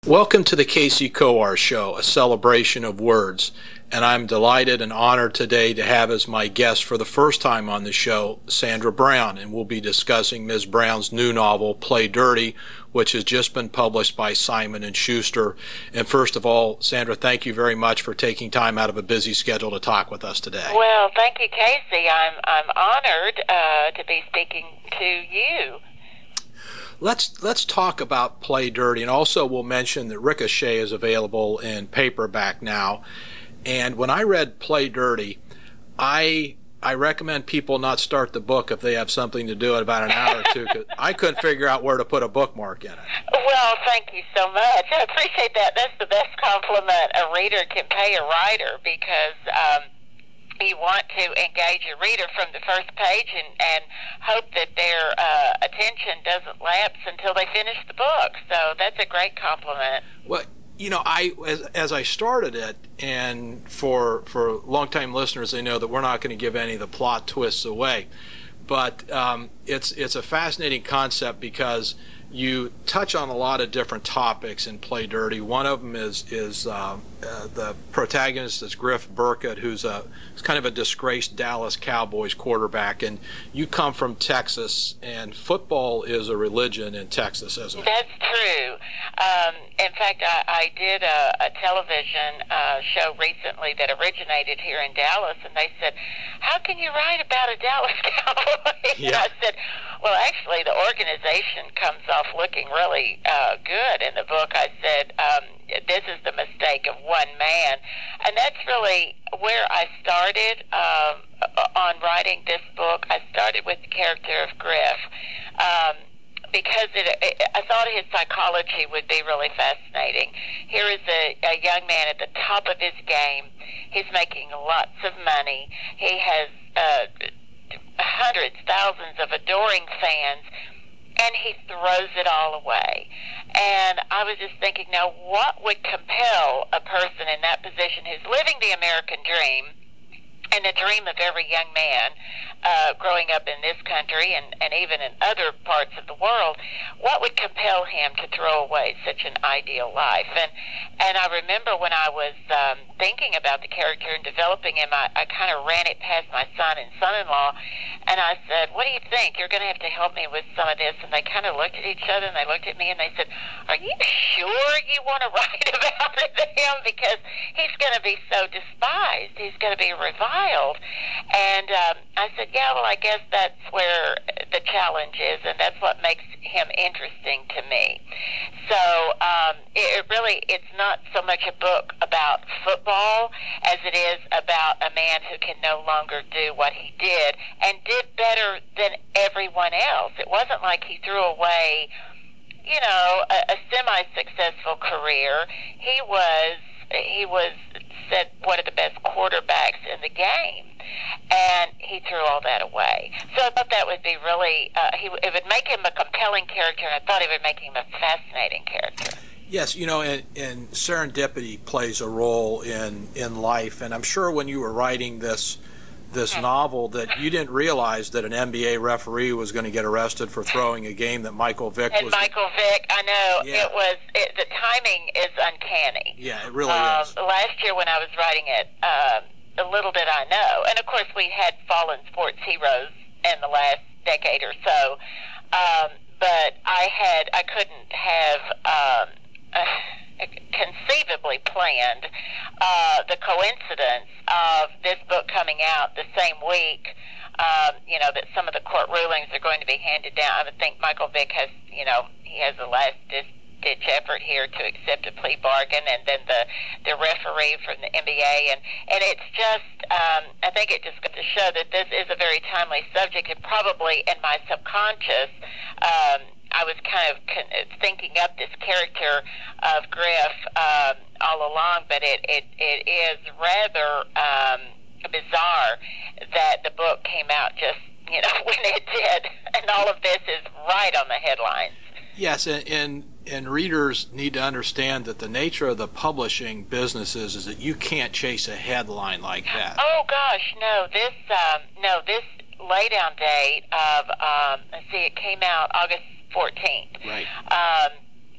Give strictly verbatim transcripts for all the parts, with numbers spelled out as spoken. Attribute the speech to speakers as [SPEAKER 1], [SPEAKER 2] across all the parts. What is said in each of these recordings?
[SPEAKER 1] Welcome to the Casey Coar Show, a celebration of words, and I'm delighted and honored today to have as my guest for the first time on the show, Sandra Brown, and we'll be discussing Miz Brown's new novel, Play Dirty, which has just been published by Simon and Schuster. And first of all, Sandra, thank you very much for taking time out of a busy schedule to talk with us today.
[SPEAKER 2] Well, thank you, Casey. I'm I'm honored uh, to be speaking to you.
[SPEAKER 1] Let's let's talk about Play Dirty, and also we'll mention that Ricochet is available in paperback now. And when I read Play Dirty, I I recommend people not start the book if they have something to do in about an hour or two, because I couldn't figure out where to put a bookmark in it.
[SPEAKER 2] Well, thank you so much. I appreciate that. That's the best compliment a reader can pay a writer, because um, you want to engage your reader from the first page and, and hope that their uh, attention doesn't lapse until they finish the book. So that's a great compliment.
[SPEAKER 1] Well, you know, I as, as I started it, and for for longtime listeners, they know that we're not going to give any of the plot twists away, but um, it's it's a fascinating concept because you touch on a lot of different topics in Play Dirty. One of them is is uh, uh, the protagonist is Griff Burkett, who's a who's kind of a disgraced Dallas Cowboys quarterback, and you come from Texas, and football is a religion in Texas, isn't it?
[SPEAKER 2] That's true. Um, in fact, I, I did a, a television uh, show recently that originated here in Dallas, and they said, "How can you write about a Dallas Cowboy?"
[SPEAKER 1] Yeah.
[SPEAKER 2] And I said, "Well, actually, the organization comes off looking really uh, good in the book." I said, um, "This is the mistake of one man," and that's really where I started um, on writing this book. I started with the character of Griff. Um, because it, it, I thought his psychology would be really fascinating. Here is a, a young man at the top of his game. He's making lots of money. He has uh, hundreds, thousands of adoring fans, and he throws it all away. And I was just thinking, now what would compel a person in that position who's living the American dream, and the dream of every young man uh, growing up in this country and, and even in other parts of the world, what would compel him to throw away such an ideal life? And and I remember when I was um, thinking about the character and developing him, I, I kind of ran it past my son and son-in-law, and I said, "What do you think? You're going to have to help me with some of this." And they kind of looked at each other, and they looked at me, and they said, "Are you sure you want to write about him? Because he's going to be so despised. He's going to be reviled." And um, I said, "Yeah, well, I guess that's where the challenge is, and that's what makes him interesting to me." So um, it, it really, it's not so much a book about football as it is about a man who can no longer do what he did and did better than everyone else. It wasn't like he threw away, you know, a, a semi-successful career. He was, he was said one of the best quarterbacks in the game, and he threw all that away. So I thought that would be really, uh, he, it would make him a compelling character, and I thought it would make him a fascinating character.
[SPEAKER 1] Yes, you know, and, and serendipity plays a role in, in life, and I'm sure when you were writing this this mm-hmm. novel that you didn't realize that an N B A referee was going to get arrested for throwing a game that Michael Vick
[SPEAKER 2] and
[SPEAKER 1] was...
[SPEAKER 2] And Michael Vick, I know,
[SPEAKER 1] yeah.
[SPEAKER 2] it was, it, the timing is uncanny.
[SPEAKER 1] Yeah, it really
[SPEAKER 2] um,
[SPEAKER 1] is.
[SPEAKER 2] Last year when I was writing it, um, little did I know, and of course we had fallen sports heroes in the last decade or so, um, but I had, I couldn't have... Um, Uh, conceivably planned uh, the coincidence of this book coming out the same week, um, you know, that some of the court rulings are going to be handed down. I would think Michael Vick has, you know, he has a last-ditch effort here to accept a plea bargain, and then the, the referee from the N B A, and, and it's just, um, I think it just goes to show that this is a very timely subject, and probably in my subconscious, um, I was kind of thinking up this character of Griff um, all along, but it, it, it is rather um, bizarre that the book came out just, you know, when it did, and all of this is right on the headlines.
[SPEAKER 1] Yes, and, and, and readers need to understand that the nature of the publishing businesses is that you can't chase a headline like that.
[SPEAKER 2] Oh, gosh, no, this, um, no, this laydown date of, um, let's see, it came out August fourteenth.
[SPEAKER 1] Right.
[SPEAKER 2] Um,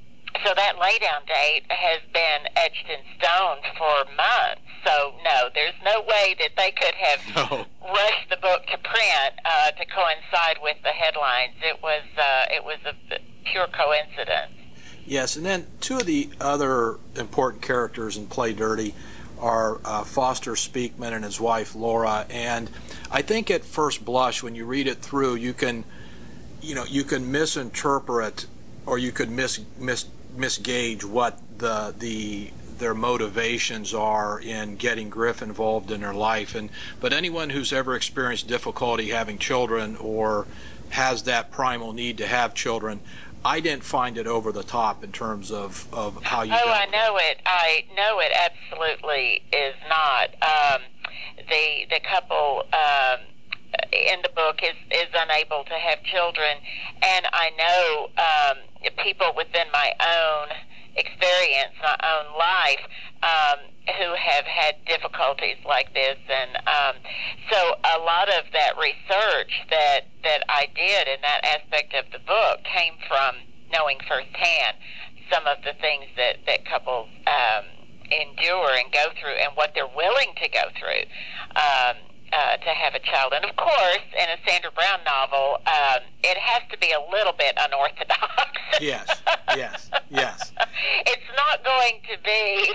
[SPEAKER 2] so that laydown date has been etched in stone for months. So no, there's no way that they could have
[SPEAKER 1] No.
[SPEAKER 2] rushed the book to print uh, to coincide with the headlines. It was uh, it was a pure coincidence.
[SPEAKER 1] Yes, and then two of the other important characters in Play Dirty are uh, Foster Speakman and his wife Laura. And I think at first blush, when you read it through, you can, you know, you can misinterpret, or you could mis mis misgauge what the the their motivations are in getting Griff involved in their life. And but anyone who's ever experienced difficulty having children or has that primal need to have children, I didn't find it over the top in terms of, of how you.
[SPEAKER 2] Oh, I know it. I know it absolutely is not. Um, the the couple um, in the book is is unable to have children, and I know um, people within my own experience, my own life, um, who have had difficulties like this, and um, so a lot of that research that that I did in that aspect of the book came from knowing firsthand some of the things that that couples um, endure and go through, and what they're willing to go through um, uh, to have a child. And of course, in a Sandra Brown novel, um, it has to be a little bit unorthodox.
[SPEAKER 1] Yes, yes, yes.
[SPEAKER 2] It's not going to be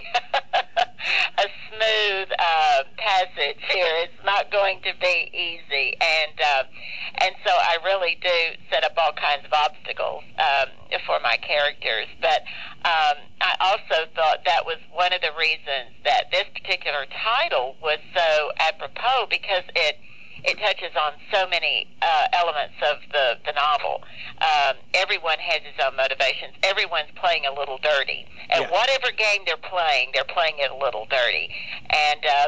[SPEAKER 2] a smooth uh, passage here. It's not going to be easy, and uh, and so I really do set up all kinds of obstacles um, for my characters. But um, I also thought that was one of the reasons that this particular title was so apropos, because it it touches on so many uh, elements of the, the novel. Um, everyone has his own motivations. Everyone's playing a little dirty. And
[SPEAKER 1] Yeah.
[SPEAKER 2] whatever game they're playing, they're playing it a little dirty. And uh,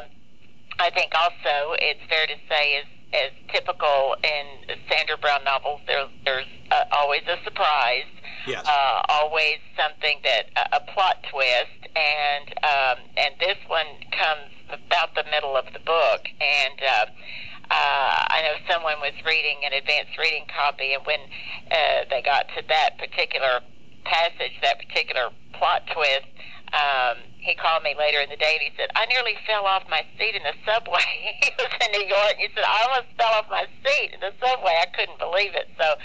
[SPEAKER 2] I think also it's fair to say, as, as typical in Sandra Brown novels, there, there's uh, always a surprise.
[SPEAKER 1] Yes.
[SPEAKER 2] Uh, always something that, uh, a plot twist. And, um, and this one comes about the middle of the book. And uh, Uh, I know someone was reading an advanced reading copy, and when uh, they got to that particular passage, that particular plot twist, um, he called me later in the day and he said, I nearly fell off my seat in the subway. He was in New York. He said, I almost fell off my seat in the subway. I couldn't believe it. So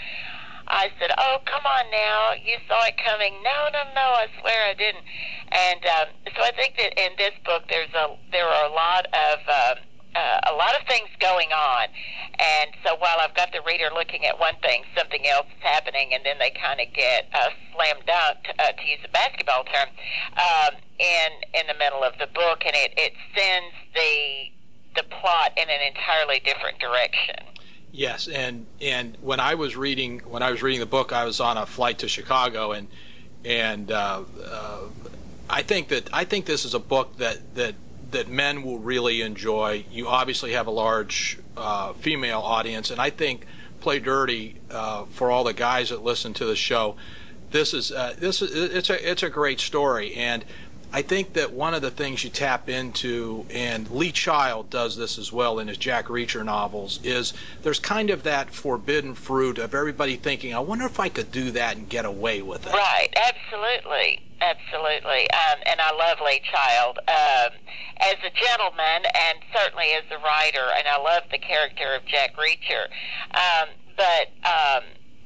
[SPEAKER 2] I said, oh, come on now. You saw it coming. No, no, no, I swear I didn't. And um, so I think that in this book there's a there are a lot of um, Uh, a lot of things going on, and so while I've got the reader looking at one thing, something else is happening, and then they kind of get uh, slam dunked, uh, to use a basketball term, um, in in the middle of the book, and it, it sends the the plot in an entirely different direction.
[SPEAKER 1] Yes, and and when I was reading when I was reading the book, I was on a flight to Chicago, and and uh, uh, I think that I think this is a book that that. that men will really enjoy. You obviously have a large uh, female audience, and I think Play Dirty, uh, for all the guys that listen to the show, this is uh, this is it's a it's a great story, and I think that one of the things you tap into, and Lee Child does this as well in his Jack Reacher novels, is there's kind of that forbidden fruit of everybody thinking, I wonder if I could do that and get away with it.
[SPEAKER 2] Right, absolutely. Absolutely, um, and I love Lee Child um, as a gentleman, and certainly as a writer, and I love the character of Jack Reacher. Um, but um,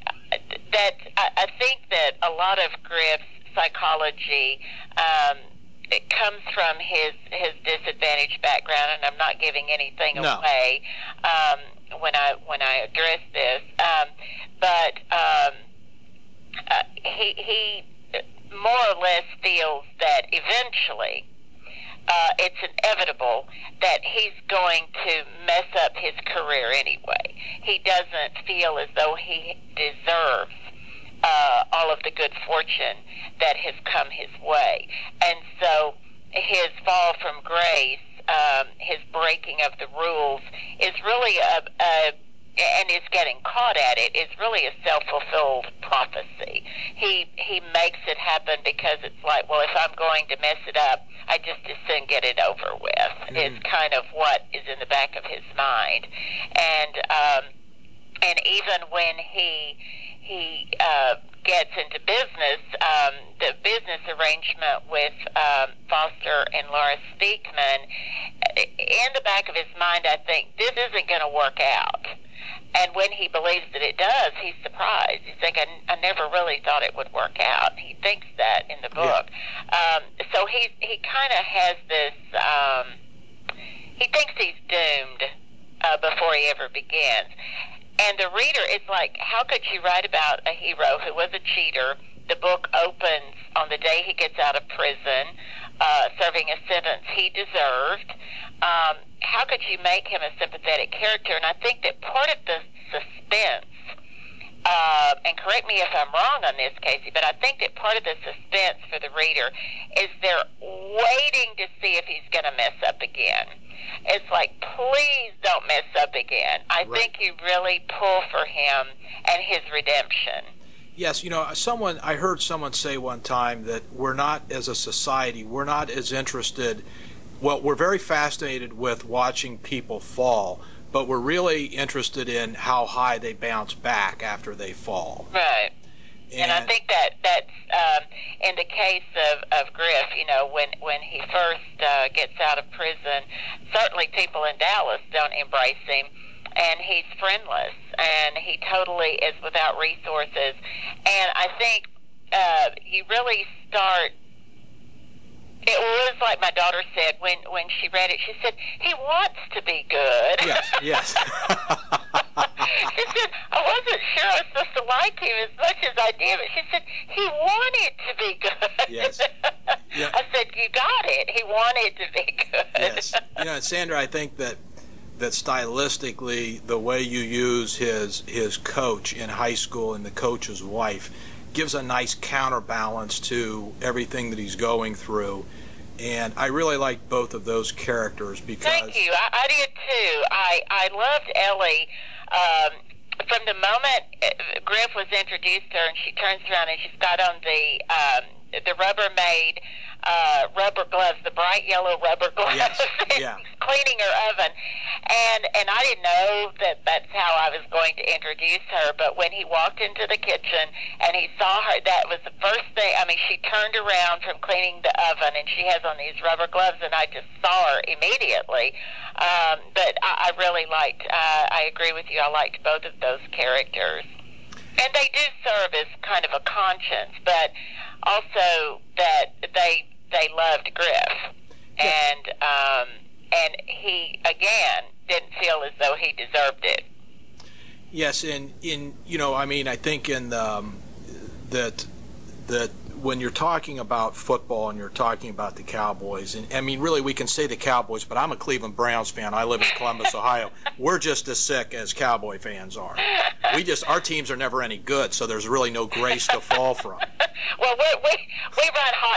[SPEAKER 2] that I, I think that a lot of Griff's psychology um, it comes from his his disadvantaged background, and I'm not giving anything
[SPEAKER 1] No.
[SPEAKER 2] away um, when I when I address this. Um, but um, uh, he he. more or less feels that eventually uh, it's inevitable that he's going to mess up his career anyway. He doesn't feel as though he deserves uh, all of the good fortune that has come his way. And so his fall from grace, um, his breaking of the rules, is really a, a and is getting caught at it, is really a self-fulfilled prophecy. He he makes it happen because it's like, well, if I'm going to mess it up, I just as soon get it over with. Mm. Is kind of what is in the back of his mind. And um, and even when he he uh, gets into business, um, the business arrangement with um, Foster and Laura Speakman, in the back of his mind, I think, this isn't going to work out. And when he believes that it does, he's surprised. He's like, I, I never really thought it would work out. He thinks that in the book. Yeah. Um, so he he kind of has this, um, he thinks he's doomed uh, before he ever begins. And the reader is like, how could you write about a hero who was a cheater? The book opens on the day he gets out of prison, uh, serving a sentence he deserved. Um, how could you make him a sympathetic character? And I think that part of the suspense, uh, and correct me if I'm wrong on this, Casey, but I think that part of the suspense for the reader is they're waiting to see if he's going to mess up again. It's like, please don't mess up again. I right. think you really pull for him and his redemption.
[SPEAKER 1] Yes, you know, someone I heard someone say one time that we're not, as a society, we're not as interested. Well, we're very fascinated with watching people fall, but we're really interested in how high they bounce back after they fall.
[SPEAKER 2] Right. And, and I think that that's um, in the case of, of Griff, you know, when, when he first uh, gets out of prison, certainly people in Dallas don't embrace him, and he's friendless, and he totally is without resources. And I think uh, you really start, it was like my daughter said when, when she read it, she said, he wants to be good.
[SPEAKER 1] Yes, yes.
[SPEAKER 2] She said, I wasn't sure I was supposed to like him as much as I did, but she said, he wanted to be good.
[SPEAKER 1] Yes. Yeah.
[SPEAKER 2] I said, you got it. He wanted to be good.
[SPEAKER 1] Yes. You know, Sandra, I think that that stylistically, the way you use his his coach in high school and the coach's wife gives a nice counterbalance to everything that he's going through. And I really like both of those characters because...
[SPEAKER 2] Thank you. I, I did too. I, I loved Ellie. Um, from the moment Griff was introduced to her and she turns around and she's got on the um, the Rubbermaid uh, rubber gloves, the bright yellow rubber gloves,
[SPEAKER 1] yes. Yeah.
[SPEAKER 2] cleaning her oven. And and I didn't know that that's how I was going to introduce her, but when he walked into the kitchen and he saw her, that was the first thing. I mean, she turned around from cleaning the oven, and she has on these rubber gloves, and I just saw her immediately. Um, but I, I really liked, uh, I agree with you, I liked both of those characters. And they do serve as kind of a conscience, but also that they they loved Griff. And um, and he, again, didn't feel as though he deserved it.
[SPEAKER 1] Yes, and in, you know, I mean, I think in um, that that when you're talking about football and you're talking about the Cowboys, and I mean, really, we can say the Cowboys, but I'm a Cleveland Browns fan. I live in Columbus, Ohio. We're just as sick as Cowboy fans are. We just, our teams are never any good, so there's really no grace to fall from.
[SPEAKER 2] Well, we we, we run hot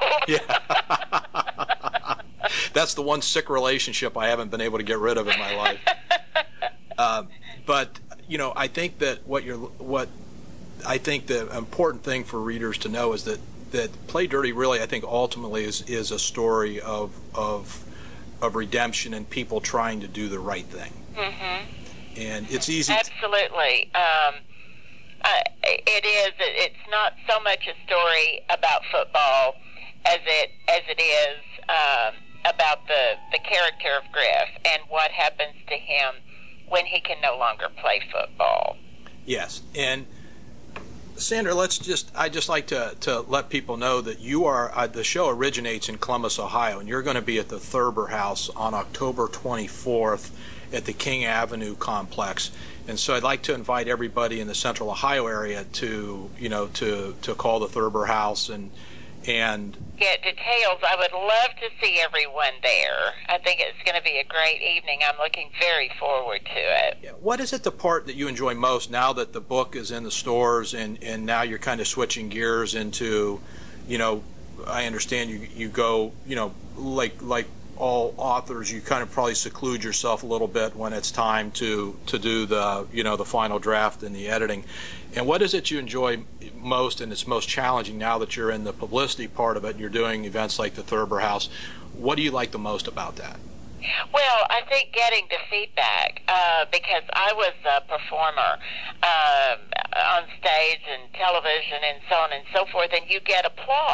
[SPEAKER 2] and cold.
[SPEAKER 1] Yeah. That's the one sick relationship I haven't been able to get rid of in my life. Uh, but you know, I think that what you're what. I think the important thing for readers to know is that, that Play Dirty really, I think, ultimately is, is a story of of of redemption and people trying to do the right thing.
[SPEAKER 2] Mm-hmm.
[SPEAKER 1] And it's easy.
[SPEAKER 2] Absolutely. Um, uh, it is. It's not so much a story about football as it as it is um, about the, the character of Griff and what happens to him when he can no longer play football.
[SPEAKER 1] Yes. And Sandra, let's just, I'd just like to, to let people know that you are, uh, the show originates in Columbus, Ohio, and you're going to be at the Thurber House on October twenty-fourth at the King Avenue complex. And so I'd like to invite everybody in the Central Ohio area to, you know, to, to call the Thurber House and, and
[SPEAKER 2] get details. I would love to see everyone there. I think it's going to be a great evening. I'm looking very forward to it.
[SPEAKER 1] What is it the part that you enjoy most now that the book is in the stores and, and now you're kind of switching gears into, you know, I understand you you go, you know, like like all authors, you kind of probably seclude yourself a little bit when it's time to, to do the, you know, the final draft and the editing. And what is it you enjoy most and it's most challenging now that you're in the publicity part of it and you're doing events like the Thurber House? What do you like the most about that?
[SPEAKER 2] Well, I think getting the feedback, uh, because I was a performer um, on stage and television and so on and so forth, and you get applause.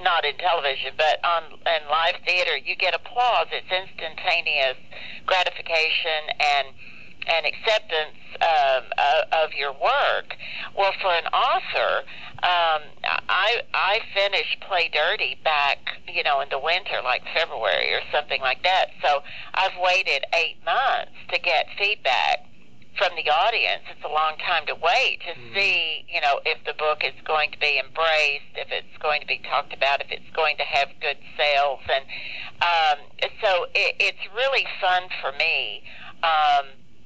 [SPEAKER 2] not in television, but on in live theater, you get applause. It's instantaneous gratification and and acceptance um, of, of your work. Well, for an author, um, I I finished Play Dirty back, you know, in the winter, like February or something like that. So I've waited eight months to get feedback from the audience. It's a long time to wait to mm. see, you know, if the book is going to be embraced, if it's going to be talked about, if it's going to have good sales. And um, so it, it's really fun for me um,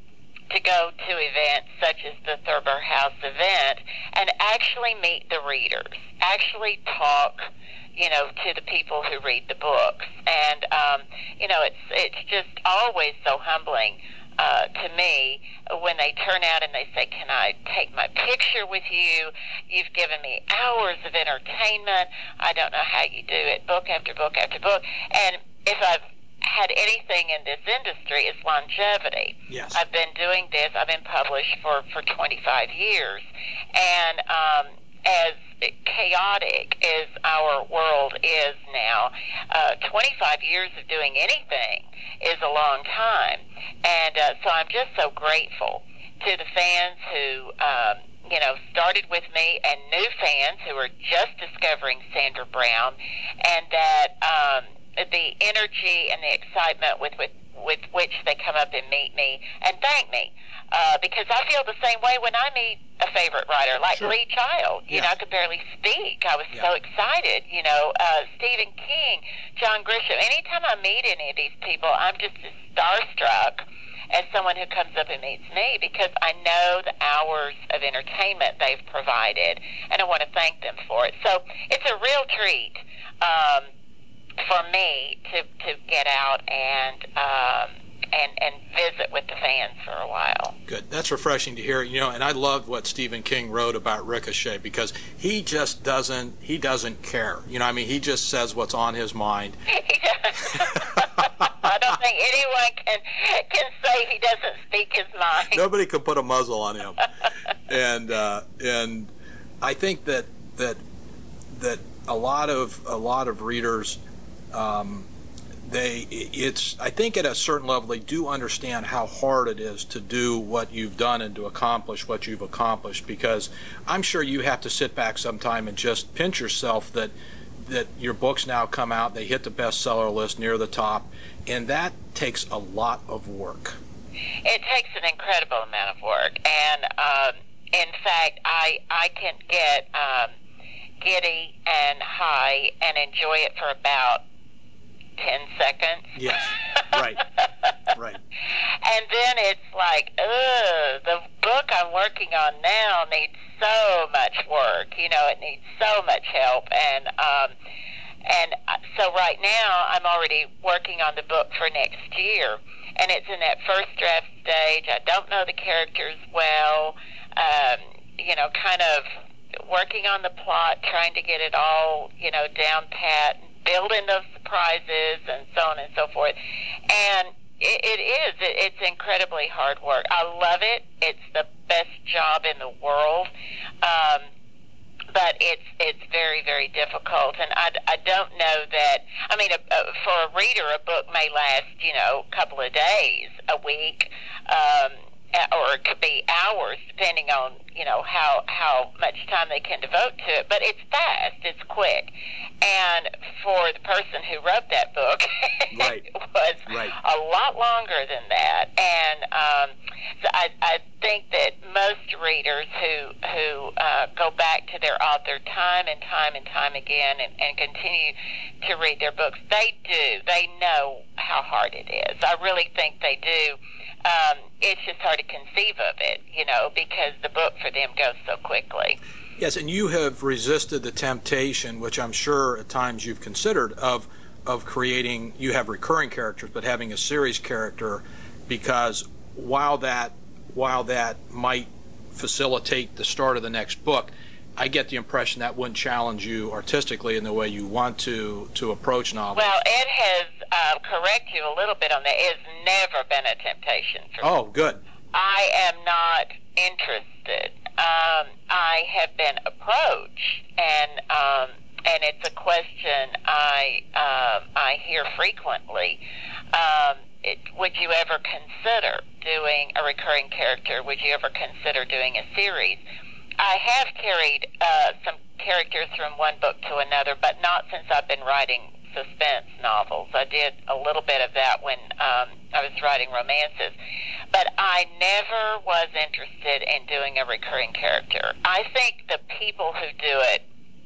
[SPEAKER 2] to go to events such as the Thurber House event and actually meet the readers, actually talk, you know, to the people who read the books. And, um, you know, it's it's just always so humbling Uh, to me when they turn out and they say, can I take my picture with you? You've given me hours of entertainment. I don't know how you do it, book after book after book. And if I've had anything in this industry, it's longevity.
[SPEAKER 1] Yes.
[SPEAKER 2] I've been doing this. I've been published for, for twenty-five years. And um, as chaotic as our world is now, uh, twenty-five years of doing anything is a long time. And uh, so I'm just so grateful to the fans who, um, you know, started with me and new fans who are just discovering Sandra Brown, and that um, the energy and the excitement with, with, with which they come up and meet me and thank me. Uh, because I feel the same way when I meet a favorite writer, like
[SPEAKER 1] sure.
[SPEAKER 2] Lee Child. You
[SPEAKER 1] yeah.
[SPEAKER 2] know, I could barely speak. I was
[SPEAKER 1] yeah.
[SPEAKER 2] so excited. You know, uh, Stephen King, John Grisham. Anytime I meet any of these people, I'm just as starstruck as someone who comes up and meets me, because I know the hours of entertainment they've provided, and I want to thank them for it. So it's a real treat um, for me to, to get out and um, and and visit with the fans for a while.
[SPEAKER 1] Good. That's refreshing to hear. You know, and I loved what Stephen King wrote about Ricochet, because he just doesn't he doesn't care. You know, I mean, he just says what's on his mind.
[SPEAKER 2] He does. I don't think anyone can can say he doesn't speak his mind.
[SPEAKER 1] Nobody can put a muzzle on him. and uh, and I think that that that a lot of a lot of readers. Um, They, it's, I think at a certain level they do understand how hard it is to do what you've done and to accomplish what you've accomplished, because I'm sure you have to sit back sometime and just pinch yourself that that your books now come out, they hit the bestseller list near the top, and that takes a lot of work.
[SPEAKER 2] It takes an incredible amount of work, and um, in fact, I I can get um, giddy and high and enjoy it for about ten seconds.
[SPEAKER 1] Yes, right, right.
[SPEAKER 2] And then it's like, ugh, the book I'm working on now needs so much work. You know, it needs so much help. And um, and so right now I'm already working on the book for next year, and it's in that first draft stage. I don't know the characters well. Um, you know, kind of working on the plot, trying to get it all, you know, down pat, building those surprises and so on and so forth. And it, it is. It, it's incredibly hard work. I love it. It's the best job in the world. Um, but it's it's very, very difficult. And I, I don't know that, I mean, a, a, for a reader, a book may last, you know, a couple of days, a week, um, or it could be hours, depending on, you know, how how much time they can devote to it. But it's fast, it's quick. And for the person who wrote that book,
[SPEAKER 1] right.
[SPEAKER 2] it was
[SPEAKER 1] right.
[SPEAKER 2] a lot longer than that. And um, so I, I think that most readers who who uh, go back to their author time and time and time again and, and continue to read their books, they do. They know how hard it is. I really think they do. Um, it's just hard to conceive of it, you know, because the book for them goes so quickly.
[SPEAKER 1] Yes, and you have resisted the temptation, which I'm sure at times you've considered, of of creating, you have recurring characters, but having a series character, because while that while that might facilitate the start of the next book, I get the impression that wouldn't challenge you artistically in the way you want to to approach novels.
[SPEAKER 2] Well, Ed has uh, correct you a little bit on that. It's never been a temptation for me.
[SPEAKER 1] Oh, good.
[SPEAKER 2] I am not interested. Um, I have been approached, and um, and it's a question I um, I hear frequently. Um, it, would you ever consider doing a recurring character? Would you ever consider doing a series? I have carried uh, some characters from one book to another, but not since I've been writing suspense novels. I did a little bit of that when um, I was writing romances. But I never was interested in doing a recurring character. I think the people who do it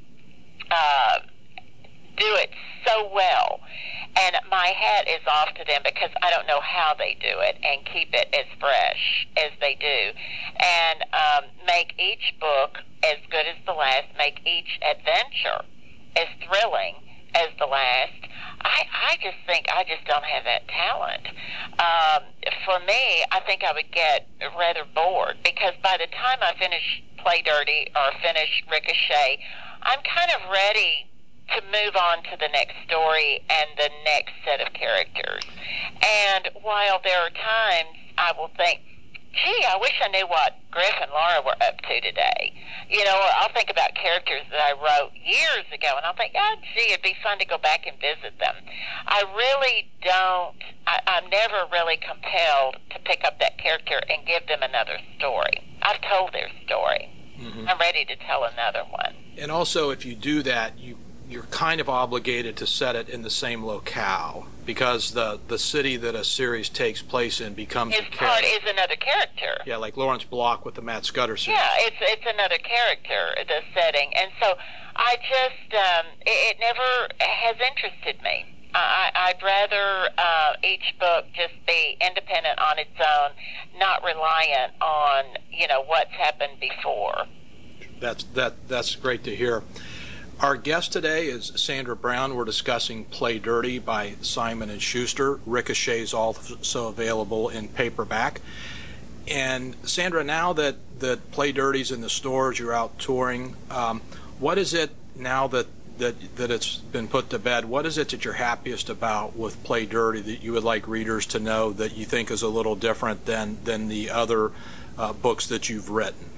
[SPEAKER 2] uh, do it so well. And my hat is off to them because I don't know how they do it and keep it as fresh as they do. And um, make each book as good as the last, make each adventure as thrilling as the last. I, I just think I just don't have that talent. Um, for me, I think I would get rather bored because by the time I finish Play Dirty or finish Ricochet, I'm kind of ready to move on to the next story and the next set of characters. And while there are times I will think, gee, I wish I knew what Griff and Laura were up to today. You know, or I'll think about characters that I wrote years ago, and I'll think, oh, gee, it'd be fun to go back and visit them. I really don't, I, I'm never really compelled to pick up that character and give them another story. I've told their story. Mm-hmm. I'm ready to tell another one.
[SPEAKER 1] And also, if you do that, you you're kind of obligated to set it in the same locale because the the city that a series takes place in becomes
[SPEAKER 2] His
[SPEAKER 1] a
[SPEAKER 2] part
[SPEAKER 1] character.
[SPEAKER 2] is another character.
[SPEAKER 1] Yeah, like Lawrence Block with the Matt Scudder series.
[SPEAKER 2] Yeah, it's it's another character, the setting, and so I just um, it, it never has interested me. I, I'd rather uh, each book just be independent on its own, not reliant on you know what's happened before.
[SPEAKER 1] That's that that's great to hear. Our guest today is Sandra Brown. We're discussing Play Dirty by Simon and Schuster. Ricochet is also available in paperback. And Sandra, now that, that Play Dirty's in the stores, you're out touring, um, what is it now that, that, that it's been put to bed, what is it that you're happiest about with Play Dirty that you would like readers to know that you think is a little different than, than the other uh, books that you've written?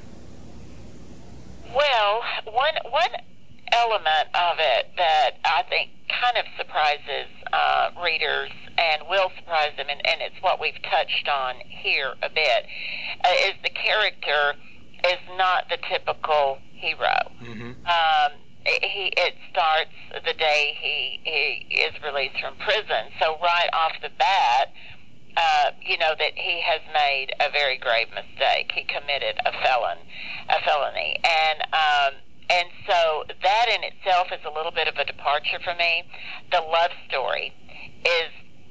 [SPEAKER 2] Well, one one element of it that I think kind of surprises uh, readers and will surprise them, and, and it's what we've touched on here a bit, uh, is the character is not the typical hero. Mm-hmm. Um, it, he, it starts the day he, he is released from prison, so right off the bat, Uh, you know that he has made a very grave mistake. He committed a felon, a felony, and um, and so that in itself is a little bit of a departure for me. The love story is,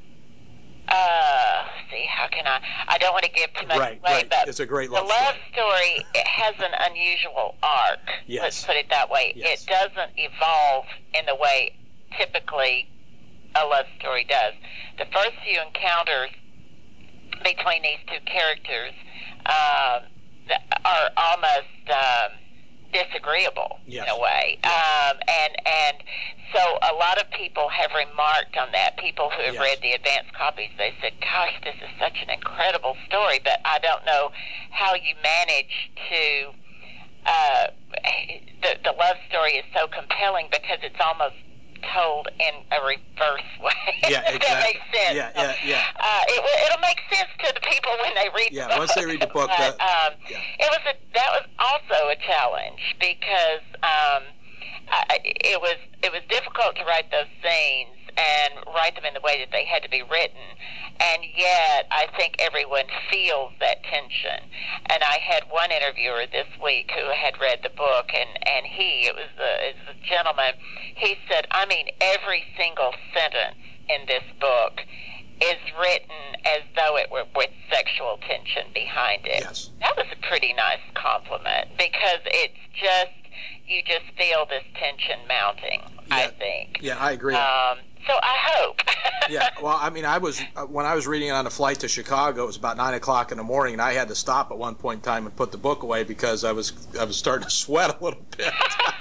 [SPEAKER 2] uh, see, how can I? I don't want to give too much
[SPEAKER 1] right,
[SPEAKER 2] away,
[SPEAKER 1] right.
[SPEAKER 2] but
[SPEAKER 1] it's a great love
[SPEAKER 2] the love
[SPEAKER 1] story.
[SPEAKER 2] story it has an unusual arc.
[SPEAKER 1] Yes.
[SPEAKER 2] Let's put it that way.
[SPEAKER 1] Yes.
[SPEAKER 2] It doesn't evolve in the way typically a love story does. The first few encounters between these two characters uh, are almost um, disagreeable
[SPEAKER 1] yes.
[SPEAKER 2] in a way.
[SPEAKER 1] Yes.
[SPEAKER 2] Um, and and so a lot of people have remarked on that. People who have
[SPEAKER 1] yes.
[SPEAKER 2] read the advanced copies, they said, gosh, this is such an incredible story, but I don't know how you manage to... Uh, the, the love story is so compelling because it's almost told in a reverse way.
[SPEAKER 1] Yeah, exactly.
[SPEAKER 2] If that makes sense.
[SPEAKER 1] Yeah, yeah, yeah.
[SPEAKER 2] Uh, it, it'll make sense to the people when they read
[SPEAKER 1] yeah,
[SPEAKER 2] the book.
[SPEAKER 1] once they read the book,
[SPEAKER 2] but,
[SPEAKER 1] that,
[SPEAKER 2] um,
[SPEAKER 1] yeah.
[SPEAKER 2] it was a, that was also a challenge because um, I, it was it was difficult to write those scenes and write them in the way that they had to be written, and yet I think everyone feels that tension. And I had one interviewer this week who had read the book, and, and he, it was a, it was a gentleman, he said, I mean, every single sentence in this book is written as though it were with sexual tension behind it.
[SPEAKER 1] Yes.
[SPEAKER 2] That was a pretty nice compliment because it's just, you just feel this tension mounting,
[SPEAKER 1] yeah.
[SPEAKER 2] I think.
[SPEAKER 1] Yeah, I agree.
[SPEAKER 2] Um, so I hope.
[SPEAKER 1] Yeah, well, I mean, I was uh, when I was reading it on a flight to Chicago, it was about nine o'clock in the morning, and I had to stop at one point in time and put the book away because I was I was starting to sweat a little bit.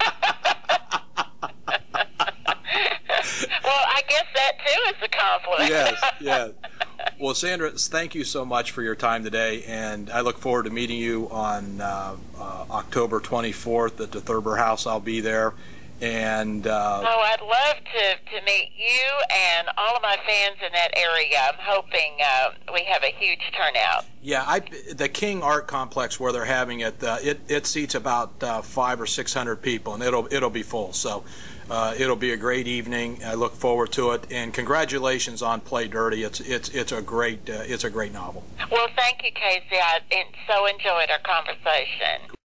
[SPEAKER 2] Well, I guess that too is a compliment.
[SPEAKER 1] Yes, yes. Well, Sandra, thank you so much for your time today, and I look forward to meeting you on uh, uh, October twenty-fourth at the Thurber House. I'll be there, And uh,
[SPEAKER 2] oh, I'd love to, to meet you and all of my fans in that area. I'm hoping uh, we have a huge turnout.
[SPEAKER 1] Yeah, I, the King Art Complex where they're having it, uh, it it seats about uh, five or six hundred people, and it'll it'll be full. So uh, it'll be a great evening. I look forward to it. And congratulations on Play Dirty. It's it's it's a great uh, it's a great novel.
[SPEAKER 2] Well, thank you, Casey. I so enjoyed our conversation.